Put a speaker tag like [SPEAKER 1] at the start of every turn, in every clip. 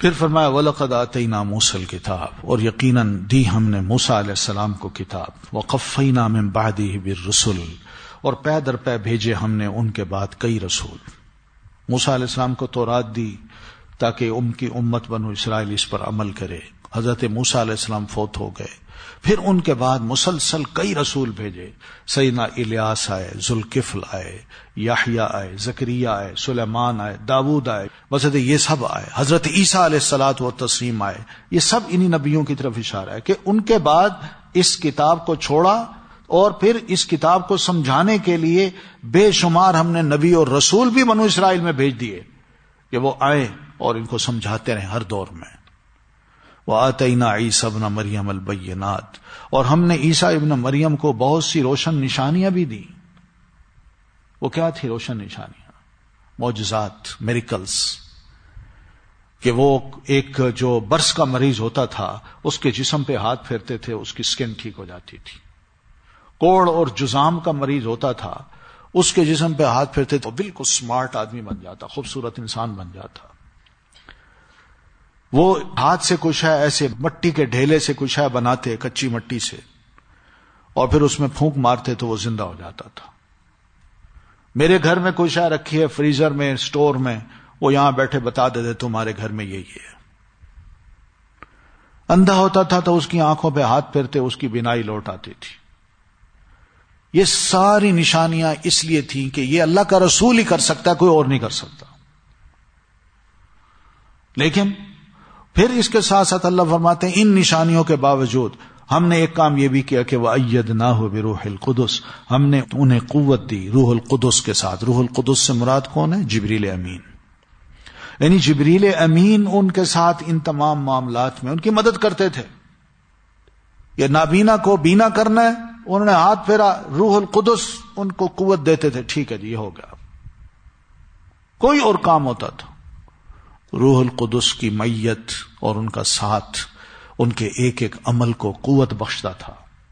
[SPEAKER 1] پھر فرمایا وَلَقَدْ آتَيْنَا مُوسَى الْكِتَابَ، اور یقیناً دی ہم نے موسیٰ علیہ السلام کو کتاب، وَقَفَّيْنَا مِن بَعْدِهِ بِالرُّسُلِ، اور پے در پے بھیجے ہم نے ان کے بعد کئی رسول۔ موسیٰ علیہ السلام کو تورات دی تاکہ ان کی امت بنو اسرائیل اس پر عمل کرے۔ حضرت موسیٰ علیہ السلام فوت ہو گئے، پھر ان کے بعد مسلسل کئی رسول بھیجے۔ سیدنا الیاس آئے، ذوالکفل آئے، یحییٰ آئے، زکریا آئے، سلیمان آئے، داؤد آئے، وسط یہ سب آئے، حضرت عیسیٰ علیہ الصلاۃ والتسلیم آئے۔ یہ سب انہی نبیوں کی طرف اشارہ ہے کہ ان کے بعد اس کتاب کو چھوڑا، اور پھر اس کتاب کو سمجھانے کے لیے بے شمار ہم نے نبی اور رسول بھی بنو اسرائیل میں بھیج دیے کہ وہ آئیں اور ان کو سمجھاتے رہیں ہر دور میں۔ وَآتَيْنَا عِيسَى ابْنَ مَرْيَمَ الْبَيِّنَاتِ، اور ہم نے عیسیٰ ابن مریم کو بہت سی روشن نشانیاں بھی دی۔ وہ کیا تھی روشن نشانیاں؟ معجزات، میریکلز، کہ وہ ایک جو برس کا مریض ہوتا تھا اس کے جسم پہ ہاتھ پھیرتے تھے اس کی سکن ٹھیک ہو جاتی تھی۔ کوڑ اور جزام کا مریض ہوتا تھا اس کے جسم پہ ہاتھ پھیرتے تو بالکل سمارٹ آدمی بن جاتا، خوبصورت انسان بن جاتا۔ وہ ہاتھ سے کچھ ہے ایسے مٹی کے ڈھیلے سے کچھ ہے بناتے، کچی مٹی سے، اور پھر اس میں پھونک مارتے تو وہ زندہ ہو جاتا تھا۔ میرے گھر میں کچھ ہے رکھی ہے فریزر میں، سٹور میں، وہ یہاں بیٹھے بتا دیتے تمہارے گھر میں یہی ہے۔ اندھا ہوتا تھا تو اس کی آنکھوں پہ ہاتھ پھیرتے اس کی بینائی لوٹ آتی تھی۔ یہ ساری نشانیاں اس لیے تھیں کہ یہ اللہ کا رسول ہی کر سکتا ہے، کوئی اور نہیں کر سکتا۔ لیکن پھر اس کے ساتھ ساتھ اللہ فرماتے ہیں ان نشانیوں کے باوجود ہم نے ایک کام یہ بھی کیا کہ وَأَيَّدْنَاهُ بِرُوحِ الْقُدُسِ، ہم نے انہیں قوت دی روح القدس کے ساتھ۔ روح القدس سے مراد کون ہے؟ جبریل امین، یعنی جبریل امین ان کے ساتھ ان تمام معاملات میں ان کی مدد کرتے تھے۔ یہ نابینا کو بینا کرنا ہے، انہوں نے ہاتھ پھیرا، روح القدس ان کو قوت دیتے تھے، ٹھیک ہے جی یہ ہو گیا۔ کوئی اور کام ہوتا تھا، روح القدس کی میت اور ان کا ساتھ ان کے ایک ایک عمل کو قوت بخشتا تھا۔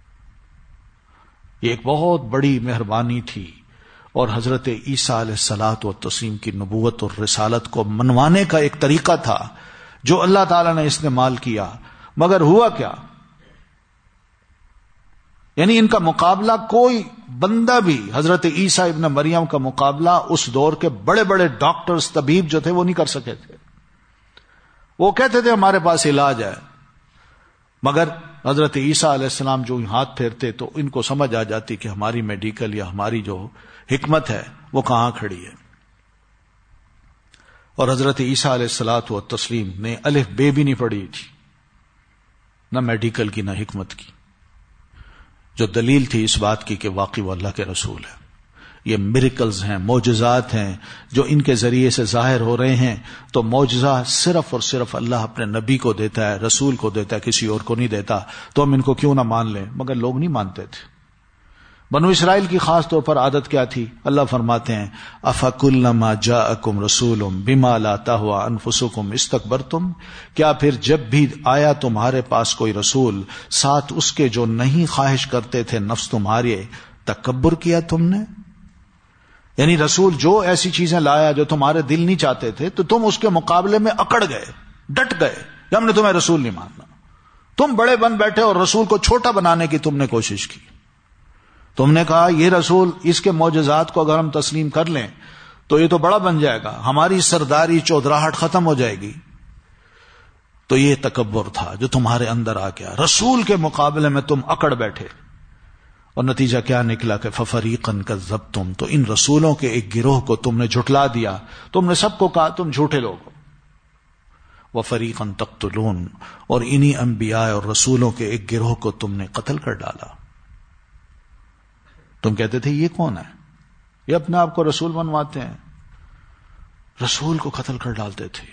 [SPEAKER 1] یہ ایک بہت بڑی مہربانی تھی، اور حضرت عیسیٰ علیہ الصلاۃ والتسلیم کی نبوت اور رسالت کو منوانے کا ایک طریقہ تھا جو اللہ تعالیٰ نے استعمال کیا۔ مگر ہوا کیا؟ یعنی ان کا مقابلہ کوئی بندہ بھی، حضرت عیسیٰ ابن مریم کا مقابلہ اس دور کے بڑے بڑے ڈاکٹرز، طبیب جو تھے وہ نہیں کر سکے تھے۔ وہ کہتے تھے ہمارے پاس علاج ہے، مگر حضرت عیسیٰ علیہ السلام جو ہاتھ پھیرتے تو ان کو سمجھ آ جاتی کہ ہماری میڈیکل یا ہماری جو حکمت ہے وہ کہاں کھڑی ہے۔ اور حضرت عیسیٰ علیہ الصلاۃ والتسلیم نے الف بے بھی نہیں پڑھی تھی، نہ میڈیکل کی نہ حکمت کی، جو دلیل تھی اس بات کی کہ واقعی وہ اللہ کے رسول ہے۔ یہ میریکلز ہیں، معجزات ہیں جو ان کے ذریعے سے ظاہر ہو رہے ہیں، تو معجزہ صرف اور صرف اللہ اپنے نبی کو دیتا ہے، رسول کو دیتا ہے، کسی اور کو نہیں دیتا۔ تو ہم ان کو کیوں نہ مان لیں، مگر لوگ نہیں مانتے تھے۔ بنو اسرائیل کی خاص طور پر عادت کیا تھی؟ اللہ فرماتے ہیں أَفَكُلَّمَا جَاءَكُمْ رَسُولٌ بِمَا لَا تَهْوَىٰ أَنفُسُكُمْ اسْتَكْبَرْتُمْ، کیا پھر جب بھی آیا تمہارے پاس کوئی رسول ساتھ اس کے جو نہیں خواہش کرتے تھے نفس تمہارے، تکبر کیا تم نے؟ یعنی رسول جو ایسی چیزیں لایا جو تمہارے دل نہیں چاہتے تھے تو تم اس کے مقابلے میں اکڑ گئے، ڈٹ گئے کہ ہم نے تمہیں رسول نہیں ماننا۔ تم بڑے بن بیٹھے اور رسول کو چھوٹا بنانے کی تم نے کوشش کی۔ تم نے کہا یہ رسول، اس کے معجزات کو اگر ہم تسلیم کر لیں تو یہ تو بڑا بن جائے گا، ہماری سرداری چودراہٹ ختم ہو جائے گی۔ تو یہ تکبر تھا جو تمہارے اندر آ گیا، رسول کے مقابلے میں تم اکڑ بیٹھے، اور نتیجہ کیا نکلا کہ فَفَرِيقًا كَذَّبْتُمْ، تو ان رسولوں کے ایک گروہ کو تم نے جھٹلا دیا، تم نے سب کو کہا تم جھوٹے لوگ ہو۔ وَفَرِيقًا تَقْتُلُونَ، اور انہی انبیاء اور رسولوں کے ایک گروہ کو تم نے قتل کر ڈالا۔ تم کہتے تھے یہ کون ہے؟ یہ اپنے آپ کو رسول بنواتے ہیں، رسول کو قتل کر ڈالتے تھے۔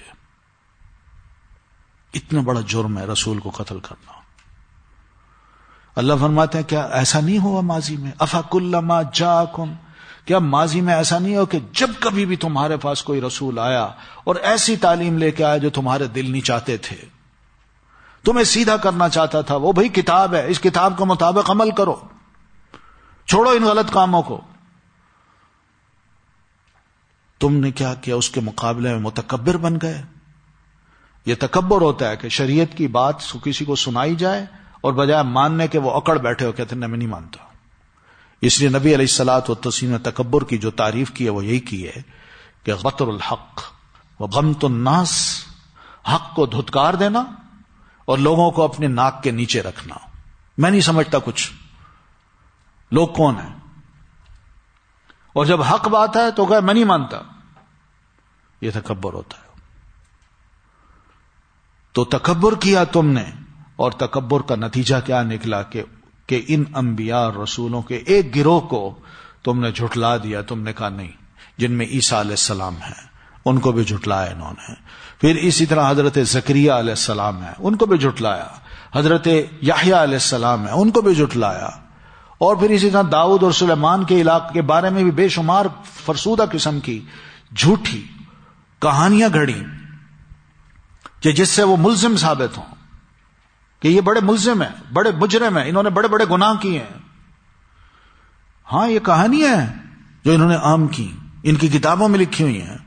[SPEAKER 1] اتنا بڑا جرم ہے رسول کو قتل کرنا۔ اللہ فرماتے ہیں کیا ایسا نہیں ہوا ماضی میں؟ أَفَكُلَّمَا جَاءَكُمْ، کیا ماضی میں ایسا نہیں ہو کہ جب کبھی بھی تمہارے پاس کوئی رسول آیا اور ایسی تعلیم لے کے آیا جو تمہارے دل نہیں چاہتے تھے، تمہیں سیدھا کرنا چاہتا تھا، وہ بھئی کتاب ہے، اس کتاب کے مطابق عمل کرو، چھوڑو ان غلط کاموں کو، تم نے کیا کیا؟ اس کے مقابلے میں متکبر بن گئے، یہ تکبر ہوتا ہے کہ شریعت کی بات کسی کو سنائی جائے اور بجائے ماننے کے وہ اکڑ بیٹھے ہو کہتے ہیں میں نہیں مانتا. اس لیے نبی علیہ الصلوۃ والتسلیم نے تکبر کی جو تعریف کی ہے وہ یہی کی ہے کہ بطر الحق و غمط الناس، حق کو دھتکار دینا اور لوگوں کو اپنے ناک کے نیچے رکھنا. میں نہیں سمجھتا کچھ، لوگ کون ہیں؟ اور جب حق بات ہے تو کہ میں نہیں مانتا. یہ تکبر ہوتا ہے. تو تکبر کیا تم نے، اور تکبر کا نتیجہ کیا نکلا کہ ان انبیاء اور رسولوں کے ایک گروہ کو تم نے جھٹلا دیا. تم نے کہا نہیں، جن میں عیسیٰ علیہ السلام ہیں ان کو بھی جھٹلایا انہوں نے. پھر اسی طرح حضرت زکریا علیہ السلام ہیں ان کو بھی جھٹلایا، حضرت یحییٰ علیہ السلام ہیں ان کو بھی جھٹلایا، اور پھر اسی طرح داؤد اور سلیمان کے علاقے کے بارے میں بھی بے شمار فرسودہ قسم کی جھوٹی کہانیاں گھڑی کہ جس سے وہ ملزم ثابت ہوں کہ یہ بڑے ملزم ہیں، بڑے مجرم ہیں، انہوں نے بڑے بڑے گناہ کیے ہیں. ہاں یہ کہانیاں ہیں جو انہوں نے عام کی، ان کی کتابوں میں لکھی ہوئی ہیں.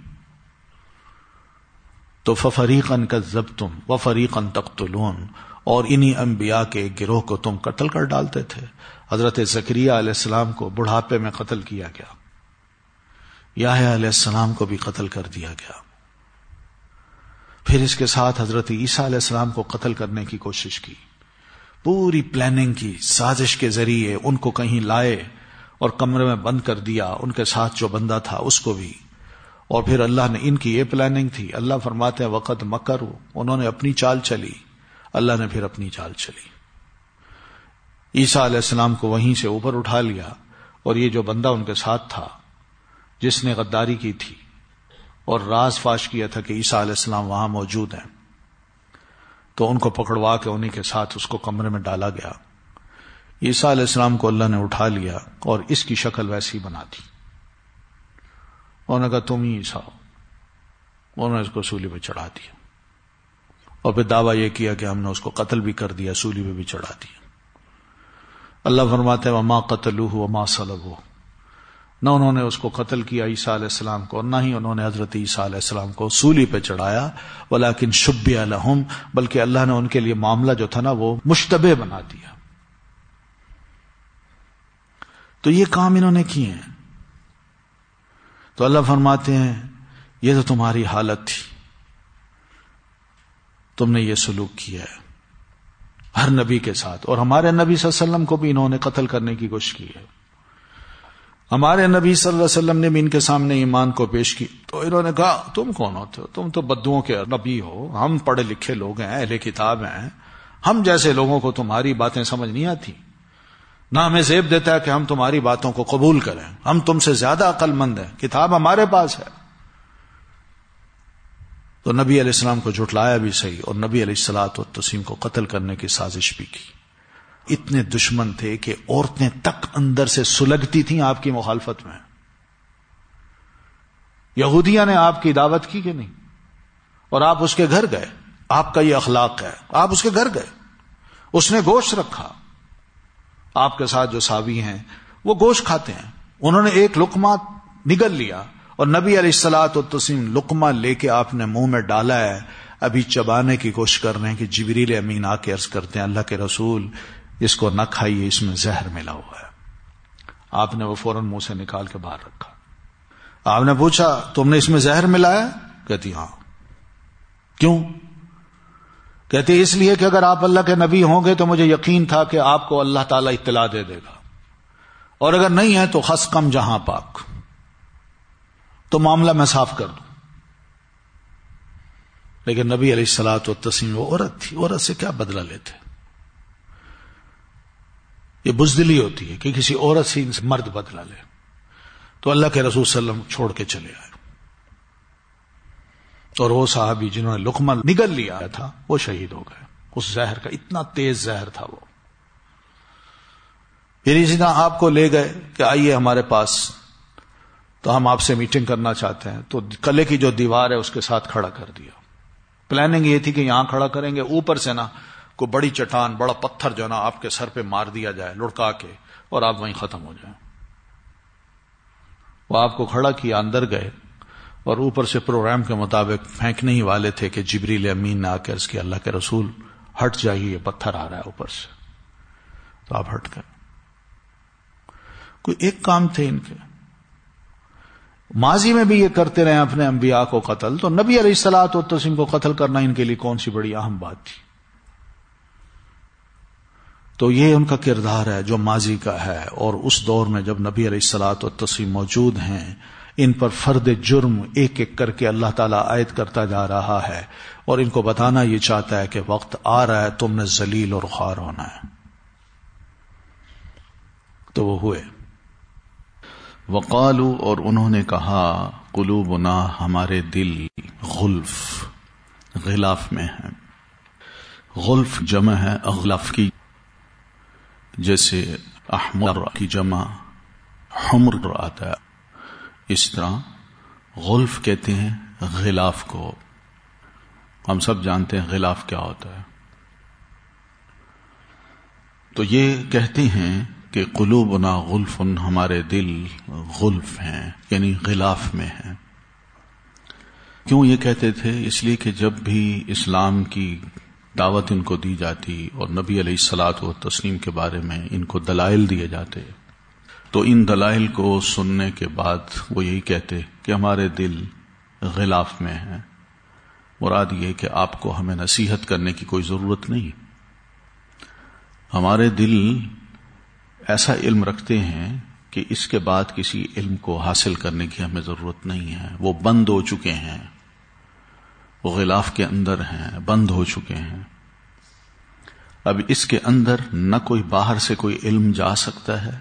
[SPEAKER 1] تو فَفَرِيقًا كَذَّبْتُمْ وَفَرِيقًا تَقْتُلُونَ، اور انہی انبیاء کے ایک گروہ کو تم قتل کر ڈالتے تھے. حضرت زکریا علیہ السلام کو بڑھاپے میں قتل کیا گیا، یحییٰ علیہ السلام کو بھی قتل کر دیا گیا. پھر اس کے ساتھ حضرت عیسیٰ علیہ السلام کو قتل کرنے کی کوشش کی، پوری پلاننگ کی، سازش کے ذریعے ان کو کہیں لائے اور کمرے میں بند کر دیا، ان کے ساتھ جو بندہ تھا اس کو بھی. اور پھر اللہ نے، ان کی یہ پلاننگ تھی، اللہ فرماتے ہیں وقت مکروا، انہوں نے اپنی چال چلی، اللہ نے پھر اپنی چال چلی. عیسیٰ علیہ السلام کو وہیں سے اوپر اٹھا لیا، اور یہ جو بندہ ان کے ساتھ تھا جس نے غداری کی تھی اور راز فاش کیا تھا کہ عیسیٰ علیہ السلام وہاں موجود ہیں، تو ان کو پکڑوا کے انہی کے ساتھ اس کو کمرے میں ڈالا گیا. عیسیٰ علیہ السلام کو اللہ نے اٹھا لیا اور اس کی شکل ویسی بنا دی. انہوں نے کہا تم ہی عیسیٰ ہو. انہوں نے اس کو سولی پہ چڑھا دیا، اور پھر دعویٰ یہ کیا کہ ہم نے اس کو قتل بھی کر دیا، سولی پہ بھی چڑھا دیا. اللہ فرماتے ہیں وما قتلوہ وما صلبوہ، نہ انہوں نے اس کو قتل کیا عیسیٰ علیہ السلام کو، اور نہ ہی انہوں نے حضرت عیسیٰ علیہ السلام کو سولی پہ چڑھایا، ولکن شبہ لہم، بلکہ اللہ نے ان کے لیے معاملہ جو تھا نا وہ مشتبہ بنا دیا. تو یہ کام انہوں نے کیے ہیں. تو اللہ فرماتے ہیں یہ تو تمہاری حالت تھی، تم نے یہ سلوک کیا ہے ہر نبی کے ساتھ، اور ہمارے نبی صلی اللہ علیہ وسلم کو بھی انہوں نے قتل کرنے کی کوشش کی ہے. ہمارے نبی صلی اللہ علیہ وسلم نے بھی ان کے سامنے ایمان کو پیش کی، تو انہوں نے کہا تم کون ہوتے ہو؟ تم تو بدوؤں کے نبی ہو، ہم پڑھے لکھے لوگ ہیں، اہل کتاب ہیں، ہم جیسے لوگوں کو تمہاری باتیں سمجھ نہیں آتی، نہ ہمیں زیب دیتا ہے کہ ہم تمہاری باتوں کو قبول کریں، ہم تم سے زیادہ عقل مند ہیں، کتاب ہمارے پاس ہے. تو نبی علیہ السلام کو جھٹلایا بھی صحیح، اور نبی علیہ الصلوۃ والتسلیم کو قتل کرنے کی سازش بھی کی. اتنے دشمن تھے کہ عورتیں تک اندر سے سلگتی تھیں آپ کی مخالفت میں. یہودیہ نے آپ کی دعوت کی کہ نہیں؟ اور آپ اس کے گھر گئے، آپ کا یہ اخلاق ہے، آپ اس کے گھر گئے، اس نے گوشت رکھا، آپ کے ساتھ جو صحابی ہیں وہ گوشت کھاتے ہیں، انہوں نے ایک لقمہ نگل لیا، اور نبی علیہ الصلوۃ والتسلیم لقمہ لے کے آپ نے منہ میں ڈالا ہے، ابھی چبانے کی کوشش کر رہے ہیں کہ جبریل امین آ کے عرض کرتے ہیں اللہ کے رسول اس کو نہ کھائیے، اس میں زہر ملا ہوا ہے. آپ نے وہ فوراً منہ سے نکال کے باہر رکھا. آپ نے پوچھا تم نے اس میں زہر ملایا؟ کہتی ہاں. کیوں؟ کہتے اس لیے کہ اگر آپ اللہ کے نبی ہوں گے تو مجھے یقین تھا کہ آپ کو اللہ تعالیٰ اطلاع دے دے گا، اور اگر نہیں ہے تو خس کم جہاں پاک، تو معاملہ میں صاف کر دوں. لیکن نبی علیہ الصلوۃ والتسلیم وہ عورت تھی، عورت سے کیا بدلہ لیتے؟ یہ بزدلی ہوتی ہے کہ کسی عورت سے مرد بدلہ لے. تو اللہ کے رسول صلی اللہ علیہ وسلم چھوڑ کے چلے آئے، اور وہ صحابی جنہوں نے لقمہ نگل لیا تھا وہ شہید ہو گئے. اس زہر کا اتنا تیز زہر تھا وہ. پھر اسی طرح آپ کو لے گئے کہ آئیے ہمارے پاس، تو ہم آپ سے میٹنگ کرنا چاہتے ہیں، تو قلعے کی جو دیوار ہے اس کے ساتھ کھڑا کر دیا. پلاننگ یہ تھی کہ یہاں کھڑا کریں گے، اوپر سے نا کوئی بڑی چٹان، بڑا پتھر جو نا آپ کے سر پہ مار دیا جائے لڑکا کے، اور آپ وہیں ختم ہو جائیں. وہ آپ کو کھڑا کیا، اندر گئے، اور اوپر سے پروگرام کے مطابق پھینکنے ہی والے تھے کہ جبریل امین نے آ کر اس کے اللہ کے رسول ہٹ جائیے، پتھر آ رہا ہے اوپر سے، تو آپ ہٹ گئے۔ کوئی ایک کام تھے ان کے، ماضی میں بھی یہ کرتے رہے اپنے انبیاء کو قتل، تو نبی علیہ الصلوۃ والتسلیم کو قتل کرنا ان کے لیے کون سی بڑی اہم بات تھی؟ تو یہ ان کا کردار ہے جو ماضی کا ہے، اور اس دور میں جب نبی علیہ الصلوۃ والتسلیم موجود ہیں، ان پر فرد جرم ایک ایک کر کے اللہ تعالیٰ عائد کرتا جا رہا ہے، اور ان کو بتانا یہ چاہتا ہے کہ وقت آ رہا ہے، تم نے ذلیل اور خوار ہونا ہے۔ تو وہ ہوئے۔
[SPEAKER 2] وقالوا، اور انہوں نے کہا، قلوبنا، ہمارے دل، غلف، غلاف میں ہیں۔ غلف جمع ہے اغلف کی، جیسے احمر کی جمع حمر آتا ہے، اس طرح غلف کہتے ہیں غلاف کو۔ ہم سب جانتے ہیں غلاف کیا ہوتا ہے۔ تو یہ کہتے ہیں کہ قلوبنا غلف، ہمارے دل غلف ہیں، یعنی غلاف میں ہیں۔ کیوں یہ کہتے تھے؟ اس لیے کہ جب بھی اسلام کی دعوت ان کو دی جاتی اور نبی علیہ الصلوۃ والتسلیم کے بارے میں ان کو دلائل دیے جاتے، تو ان دلائل کو سننے کے بعد وہ یہی کہتے کہ ہمارے دل غلاف میں ہیں۔ مراد یہ کہ آپ کو ہمیں نصیحت کرنے کی کوئی ضرورت نہیں، ہمارے دل ایسا علم رکھتے ہیں کہ اس کے بعد کسی علم کو حاصل کرنے کی ہمیں ضرورت نہیں ہے، وہ بند ہو چکے ہیں، وہ غلاف کے اندر ہیں، بند ہو چکے ہیں۔ اب اس کے اندر نہ کوئی باہر سے کوئی علم جا سکتا ہے،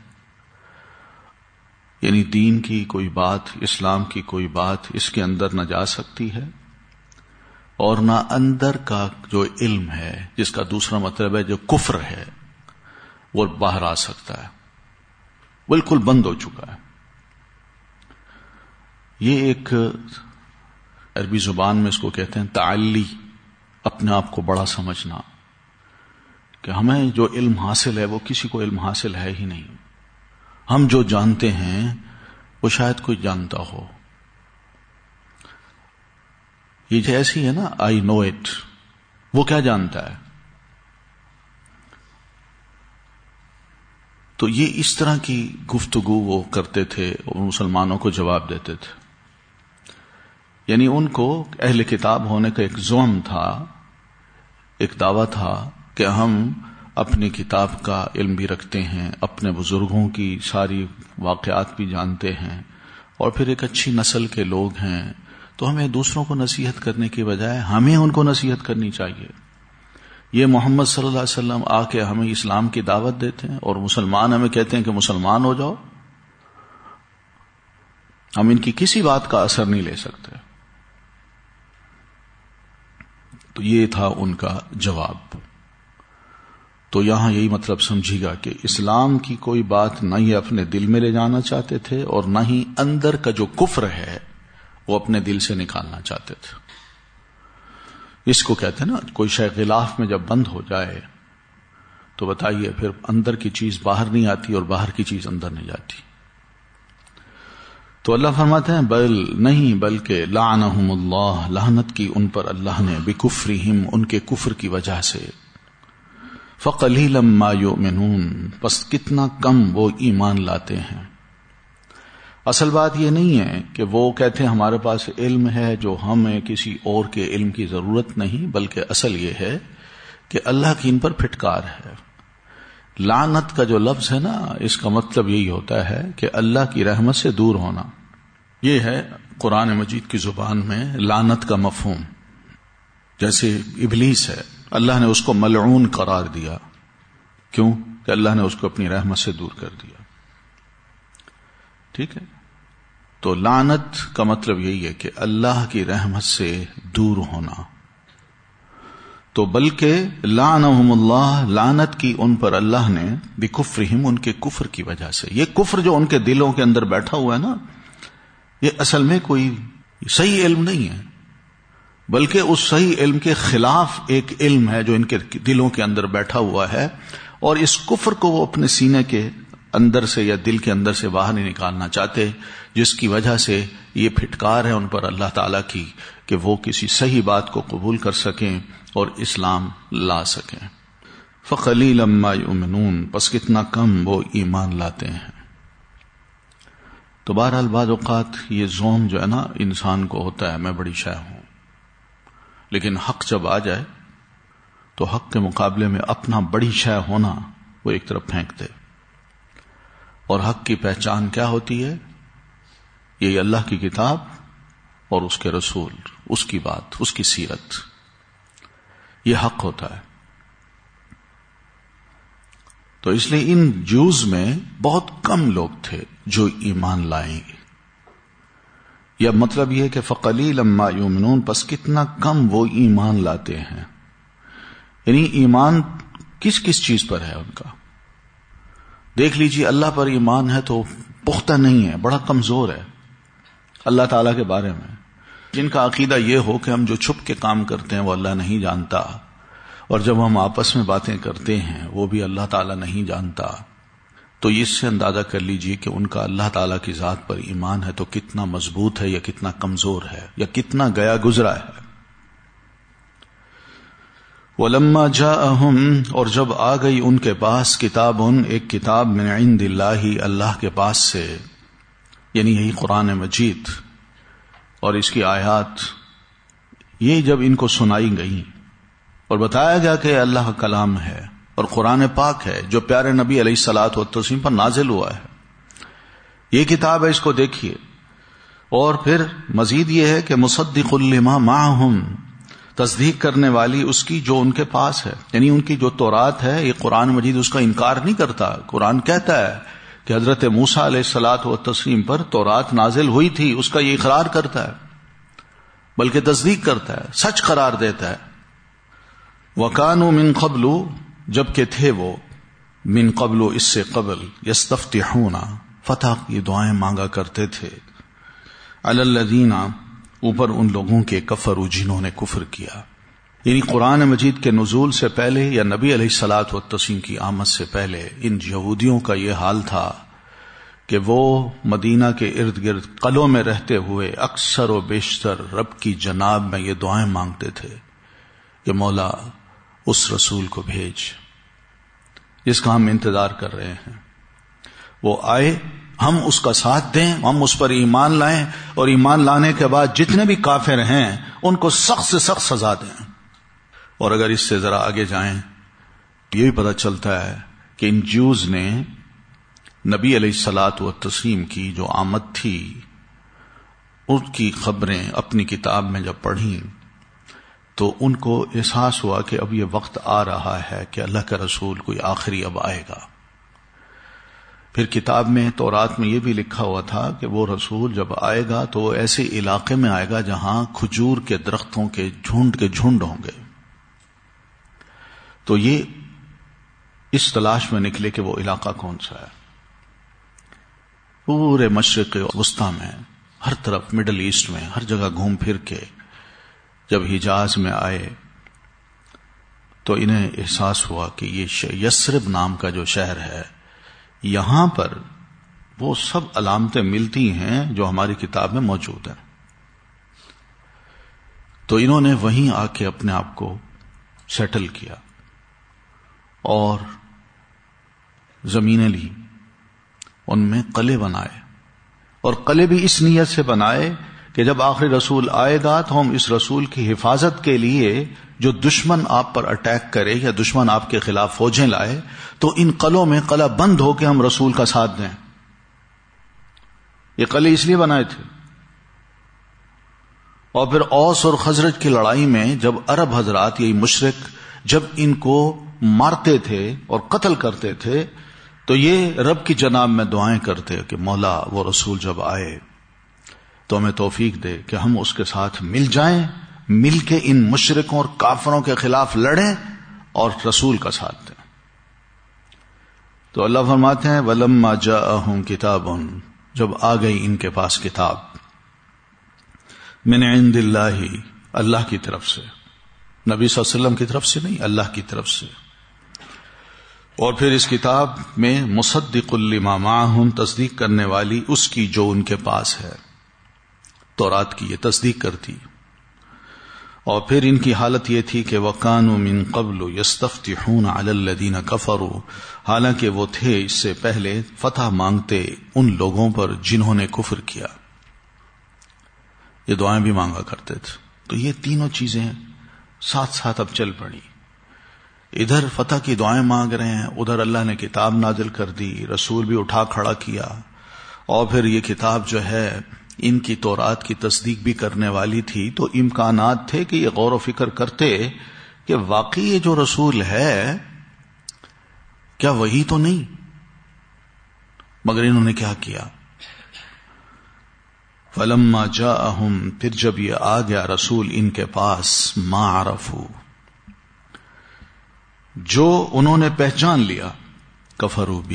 [SPEAKER 2] یعنی دین کی کوئی بات، اسلام کی کوئی بات اس کے اندر نہ جا سکتی ہے، اور نہ اندر کا جو علم ہے، جس کا دوسرا مطلب ہے جو کفر ہے، وہ باہر آ سکتا ہے۔ بالکل بند ہو چکا ہے۔ یہ ایک عربی زبان میں اس کو کہتے ہیں تعلی، اپنے آپ کو بڑا سمجھنا، کہ ہمیں جو علم حاصل ہے وہ کسی کو علم حاصل ہے ہی نہیں، ہم جو جانتے ہیں وہ شاید کوئی جانتا ہو۔ یہ جیسی ہے نا آئی نو اٹ، وہ کیا جانتا ہے؟ تو یہ اس طرح کی گفتگو وہ کرتے تھے اور مسلمانوں کو جواب دیتے تھے۔ یعنی ان کو اہل کتاب ہونے کا ایک زعم تھا، ایک دعویٰ تھا کہ ہم اپنی کتاب کا علم بھی رکھتے ہیں، اپنے بزرگوں کی ساری واقعات بھی جانتے ہیں، اور پھر ایک اچھی نسل کے لوگ ہیں، تو ہمیں دوسروں کو نصیحت کرنے کی بجائے ہمیں ان کو نصیحت کرنی چاہیے۔ یہ محمد صلی اللہ علیہ وسلم آ کے ہمیں اسلام کی دعوت دیتے ہیں، اور مسلمان ہمیں کہتے ہیں کہ مسلمان ہو جاؤ، ہم ان کی کسی بات کا اثر نہیں لے سکتے۔ تو یہ تھا ان کا جواب۔ تو یہاں یہی مطلب سمجھے گا کہ اسلام کی کوئی بات نہ ہی اپنے دل میں لے جانا چاہتے تھے، اور نہ ہی اندر کا جو کفر ہے وہ اپنے دل سے نکالنا چاہتے تھے۔ اس کو کہتے ہیں نا، کوئی شے غلاف میں جب بند ہو جائے تو بتائیے پھر اندر کی چیز باہر نہیں آتی اور باہر کی چیز اندر نہیں جاتی۔ تو اللہ فرماتے ہیں بل نہیں، بلکہ لعنہم اللہ، لعنت کی ان پر اللہ نے، بکفرہم، ان کے کفر کی وجہ سے، فقلیلا ما یؤمنون، پس کتنا کم وہ ایمان لاتے ہیں۔ اصل بات یہ نہیں ہے کہ وہ کہتے ہیں ہمارے پاس علم ہے جو ہمیں کسی اور کے علم کی ضرورت نہیں، بلکہ اصل یہ ہے کہ اللہ کی ان پر پھٹکار ہے۔ لعنت کا جو لفظ ہے نا، اس کا مطلب یہی ہوتا ہے کہ اللہ کی رحمت سے دور ہونا۔ یہ ہے قرآن مجید کی زبان میں لعنت کا مفہوم۔ جیسے ابلیس ہے، اللہ نے اس کو ملعون قرار دیا، کیوں؟ کہ اللہ نے اس کو اپنی رحمت سے دور کر دیا۔ ٹھیک ہے، تو لعنت کا مطلب یہی ہے کہ اللہ کی رحمت سے دور ہونا۔ تو بلکہ لعنہم اللہ، لعنت کی ان پر اللہ نے، بکفرہم، ان کے کفر کی وجہ سے۔ یہ کفر جو ان کے دلوں کے اندر بیٹھا ہوا ہے نا، یہ اصل میں کوئی صحیح علم نہیں ہے، بلکہ اس صحیح علم کے خلاف ایک علم ہے جو ان کے دلوں کے اندر بیٹھا ہوا ہے، اور اس کفر کو وہ اپنے سینے کے اندر سے یا دل کے اندر سے باہر نہیں نکالنا چاہتے، جس کی وجہ سے یہ پھٹکار ہے ان پر اللہ تعالی کی کہ وہ کسی صحیح بات کو قبول کر سکیں اور اسلام لا سکیں۔ فَقَلِيلًا مَا يُؤْمِنُونَ، پس کتنا کم وہ ایمان لاتے ہیں۔ تو بہرحال بعض اوقات یہ زوم جو ہے نا انسان کو ہوتا ہے میں بڑی شے ہوں، لیکن حق جب آ جائے تو حق کے مقابلے میں اپنا بڑی شے ہونا وہ ایک طرف پھینک دے۔ اور حق کی پہچان کیا ہوتی ہے؟ یہی اللہ کی کتاب اور اس کے رسول، اس کی بات، اس کی سیرت، یہ حق ہوتا ہے۔ تو اس لیے ان جوز میں بہت کم لوگ تھے جو ایمان لائیں گے۔ یا مطلب یہ کہ فَقَلِيلًا مَا يُؤْمِنُونَ، پس کتنا کم وہ ایمان لاتے ہیں۔ یعنی ایمان کس کس چیز پر ہے ان کا؟ دیکھ لیجیے، اللہ پر ایمان ہے تو پختہ نہیں ہے، بڑا کمزور ہے اللہ تعالیٰ کے بارے میں۔ جن کا عقیدہ یہ ہو کہ ہم جو چھپ کے کام کرتے ہیں وہ اللہ نہیں جانتا، اور جب ہم آپس میں باتیں کرتے ہیں وہ بھی اللہ تعالیٰ نہیں جانتا، تو اس سے اندازہ کر لیجئے کہ ان کا اللہ تعالیٰ کی ذات پر ایمان ہے تو کتنا مضبوط ہے یا کتنا کمزور ہے یا کتنا گیا گزرا ہے۔ وَلَمَّا جَاءَهُمْ، اور جب آ گئی ان کے پاس کتابٌ، ایک کتاب من عند اللہ، اللہ کے پاس سے، یعنی یہی قرآن مجید اور اس کی آیات، یہ جب ان کو سنائی گئی اور بتایا گیا کہ اللہ کا کلام ہے اور قرآن پاک ہے جو پیارے نبی علیہ الصلوۃ والتسلیم پر نازل ہوا ہے، یہ کتاب ہے، اس کو دیکھیے۔ اور پھر مزید یہ ہے کہ مصدق لما معہم، تصدیق کرنے والی اس کی جو ان کے پاس ہے، یعنی ان کی جو تورات ہے، یہ قرآن مجید اس کا انکار نہیں کرتا۔ قرآن کہتا ہے کہ حضرت موسیٰ علیہ الصلوۃ والتسلیم پر تورات نازل ہوئی تھی، اس کا یہ اقرار کرتا ہے، بلکہ تصدیق کرتا ہے، سچ قرار دیتا ہے۔ وَكَانُوا مِن قَبْلُ، جبکہ تھے وہ، من قبل، اس سے قبل، یستفتحون، فتح کی دعائیں مانگا کرتے تھے، علی الذین، اوپر ان لوگوں کے کفروا، جنہوں نے کفر کیا۔ یعنی قرآن مجید کے نزول سے پہلے یا نبی علیہ الصلوۃ والتسلیم کی آمد سے پہلے ان یہودیوں کا یہ حال تھا کہ وہ مدینہ کے ارد گرد قلعوں میں رہتے ہوئے اکثر و بیشتر رب کی جناب میں یہ دعائیں مانگتے تھے کہ مولا اس رسول کو بھیج جس کا ہم انتظار کر رہے ہیں، وہ آئے، ہم اس کا ساتھ دیں، ہم اس پر ایمان لائیں، اور ایمان لانے کے بعد جتنے بھی کافر ہیں ان کو سخت سے سخت سزا دیں۔ اور اگر اس سے ذرا آگے جائیں، یہ بھی پتہ چلتا ہے کہ ان جیوز نے نبی علیہ الصلوۃ والتسلیم کی جو آمد تھی ان کی خبریں اپنی کتاب میں جب پڑھیں تو ان کو احساس ہوا کہ اب یہ وقت آ رہا ہے کہ اللہ کا رسول کوئی آخری اب آئے گا۔ پھر کتاب میں، تورات میں یہ بھی لکھا ہوا تھا کہ وہ رسول جب آئے گا تو وہ ایسے علاقے میں آئے گا جہاں کھجور کے درختوں کے جھنڈ ہوں گے۔ تو یہ اس تلاش میں نکلے کہ وہ علاقہ کون سا ہے۔ پورے مشرق وسطی میں، ہر طرف، مڈل ایسٹ میں، ہر جگہ گھوم پھر کے جب حجاز میں آئے تو انہیں احساس ہوا کہ یہ یثرب نام کا جو شہر ہے، یہاں پر وہ سب علامتیں ملتی ہیں جو ہماری کتاب میں موجود ہیں۔ تو انہوں نے وہیں آ کے اپنے آپ کو سیٹل کیا اور زمینیں لی، ان میں قلعے بنائے، اور قلعے بھی اس نیت سے بنائے کہ جب آخری رسول آئے گا تو ہم اس رسول کی حفاظت کے لیے جو دشمن آپ پر اٹیک کرے یا دشمن آپ کے خلاف فوجیں لائے تو ان قلعوں میں قلعہ بند ہو کے ہم رسول کا ساتھ دیں۔ یہ قلعے اس لیے بنائے تھے۔ اور پھر اوس اور خزرج کی لڑائی میں جب عرب حضرات، یہی مشرک، جب ان کو مارتے تھے اور قتل کرتے تھے تو یہ رب کی جناب میں دعائیں کرتے کہ مولا وہ رسول جب آئے تو ہمیں توفیق دے کہ ہم اس کے ساتھ مل جائیں، مل کے ان مشرکوں اور کافروں کے خلاف لڑیں اور رسول کا ساتھ دیں۔ تو اللہ فرماتے ہیں وَلَمَّا جَاءَهُمْ كِتَابٌ، جب آ گئی ان کے پاس کتاب، من عند اللہ، اللہ کی طرف سے، نبی صلی اللہ علیہ وسلم کی طرف سے نہیں، اللہ کی طرف سے، اور پھر اس کتاب میں مصدق لما معہم، تصدیق کرنے والی اس کی جو ان کے پاس ہے، تورات کی یہ تصدیق کرتی. اور پھر ان کی حالت یہ تھی کہ وَكَانُوا مِن قَبْلُ يَسْتَفْتِحُونَ عَلَى الَّذِينَ كَفَرُوا، حالانکہ وہ تھے اس سے پہلے فتح مانگتے ان لوگوں پر جنہوں نے کفر کیا. یہ دعائیں بھی مانگا کرتے تھے. تو یہ تینوں چیزیں ساتھ ساتھ اب چل پڑی. ادھر فتح کی دعائیں مانگ رہے ہیں، ادھر اللہ نے کتاب نازل کر دی، رسول بھی اٹھا کھڑا کیا، اور پھر یہ کتاب جو ہے ان کی تورات کی تصدیق بھی کرنے والی تھی. تو امکانات تھے کہ یہ غور و فکر کرتے کہ واقعی یہ جو رسول ہے کیا وہی تو نہیں. مگر انہوں نے کیا کیا؟ فلما جاءہم، پھر جب یہ آ گیا رسول ان کے پاس، ما عرفو، جو انہوں نے پہچان لیا، کفروا بھی،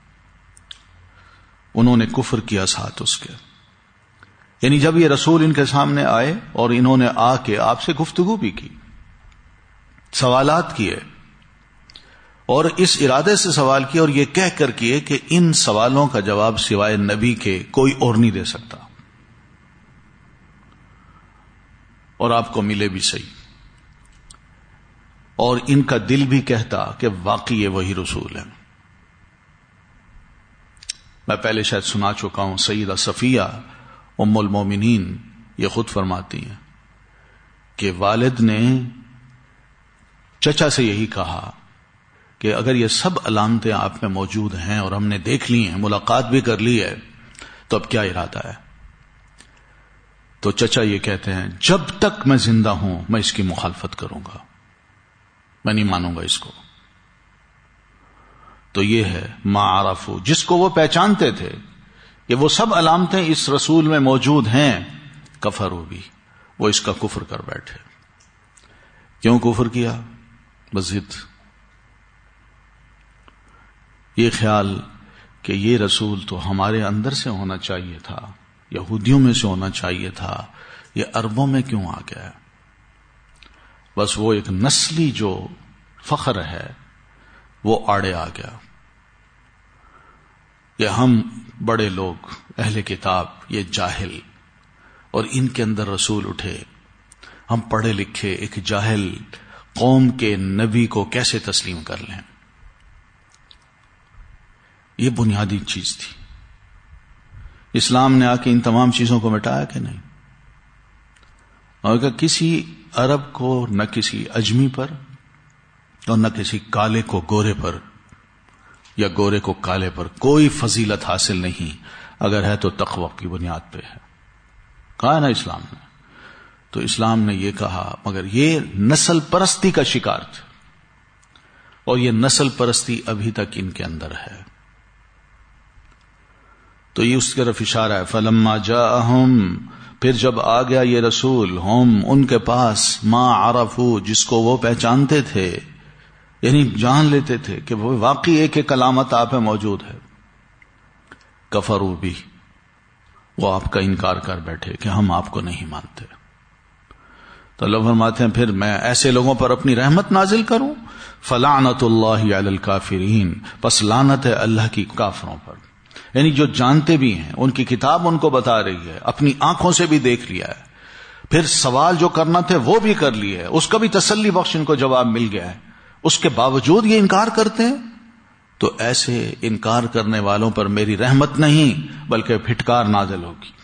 [SPEAKER 2] انہوں نے کفر کیا ساتھ اس کے. یعنی جب یہ رسول ان کے سامنے آئے اور انہوں نے آ کے آپ سے گفتگو بھی کی، سوالات کیے، اور اس ارادے سے سوال کیے اور یہ کہہ کر کیے کہ ان سوالوں کا جواب سوائے نبی کے کوئی اور نہیں دے سکتا، اور آپ کو ملے بھی صحیح. اور ان کا دل بھی کہتا کہ واقعی یہ وہی رسول ہے. میں پہلے شاید سنا چکا ہوں، سیدہ صفیہ ام المومنین یہ خود فرماتی ہیں کہ والد نے چچا سے یہی کہا کہ اگر یہ سب علامتیں آپ میں موجود ہیں اور ہم نے دیکھ لی ہیں، ملاقات بھی کر لی ہے، تو اب کیا ارادہ ہے؟ تو چچا یہ کہتے ہیں جب تک میں زندہ ہوں میں اس کی مخالفت کروں گا، میں نہیں مانوں گا اس کو. تو یہ ہے ما عرفو، جس کو وہ پہچانتے تھے کہ وہ سب علامتیں اس رسول میں موجود ہیں، کفروا بھی، وہ اس کا کفر کر بیٹھے. کیوں کفر کیا؟ بضد یہ خیال کہ یہ رسول تو ہمارے اندر سے ہونا چاہیے تھا، یہودیوں میں سے ہونا چاہیے تھا، یہ عربوں میں کیوں آ گیا؟ بس وہ ایک نسلی جو فخر ہے وہ آڑے آ گیا کہ ہم بڑے لوگ اہل کتاب، یہ جاہل، اور ان کے اندر رسول اٹھے، ہم پڑھے لکھے ایک جاہل قوم کے نبی کو کیسے تسلیم کر لیں؟ یہ بنیادی چیز تھی. اسلام نے آ کے ان تمام چیزوں کو مٹایا کہ نہیں؟ اور کہ کسی عرب کو نہ کسی اجمی پر اور نہ کسی کالے کو گورے پر یا گورے کو کالے پر کوئی فضیلت حاصل نہیں، اگر ہے تو تقوی کی بنیاد پہ ہے. کہا ہے نا اسلام نے. تو اسلام نے یہ کہا، مگر یہ نسل پرستی کا شکار تھا، اور یہ نسل پرستی ابھی تک ان کے اندر ہے. تو یہ اس کی طرف اشارہ ہے. فلما جاءہم، پھر جب آ گیا یہ رسول، ہم ان کے پاس، ما عرفو، جس کو وہ پہچانتے تھے، یعنی جان لیتے تھے کہ وہ واقعی ایک ایک علامت آپ میں موجود ہے، کفروا بھی، وہ آپ کا انکار کر بیٹھے کہ ہم آپ کو نہیں مانتے. تو اللہ فرماتے ہیں پھر میں ایسے لوگوں پر اپنی رحمت نازل کروں، فلعنت اللہ علی الکافرین، پس لعنت ہے اللہ کی کافروں پر. یعنی جو جانتے بھی ہیں، ان کی کتاب ان کو بتا رہی ہے، اپنی آنکھوں سے بھی دیکھ لیا ہے، پھر سوال جو کرنا تھے وہ بھی کر لیے ہے، اس کا بھی تسلی بخش ان کو جواب مل گیا ہے، اس کے باوجود یہ انکار کرتے ہیں. تو ایسے انکار کرنے والوں پر میری رحمت نہیں بلکہ پھٹکار نازل ہوگی.